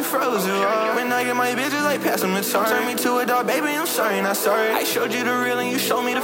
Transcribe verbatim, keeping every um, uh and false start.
frozen. Oh. When I get my bitches, like pass them the turn. Turn me to a dog, baby, I'm sorry, not sorry. I showed you the real and you showed me the